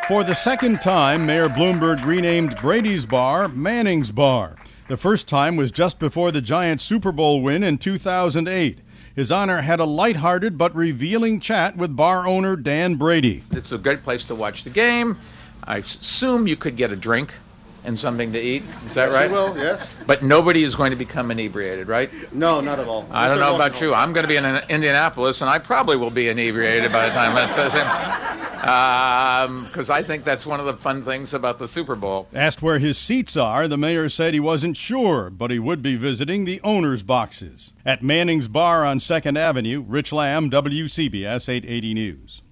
For the second time, Mayor Bloomberg renamed Brady's Bar Manning's Bar. The first time was just before the Giants Super Bowl win in 2008. His Honor had a lighthearted but revealing chat with bar owner Dan Brady. It's a great place to watch the game. I assume you could get a drink and something to eat. Is that right? Well, yes. But nobody is going to become inebriated, right? No, not at all. I don't know about you. I'm going to be in Indianapolis, and I probably will be inebriated by the time that says him. Because I think that's one of the fun things about the Super Bowl. Asked where his seats are, the mayor said he wasn't sure, but he would be visiting the owner's boxes. At Manning's Bar on 2nd Avenue, Rich Lamb, WCBS 880 News.